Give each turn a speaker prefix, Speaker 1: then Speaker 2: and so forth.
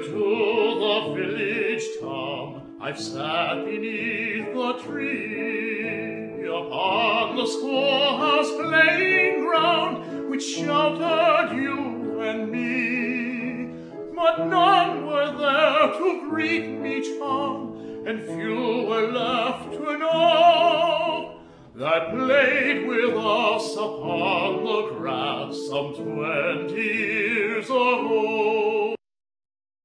Speaker 1: to the village town, I've sat beneath the tree, upon the schoolhouse playing ground, which sheltered you and me. But none were there to greet me, chum, and few were left to know that played with us upon the grass some 20 years ago.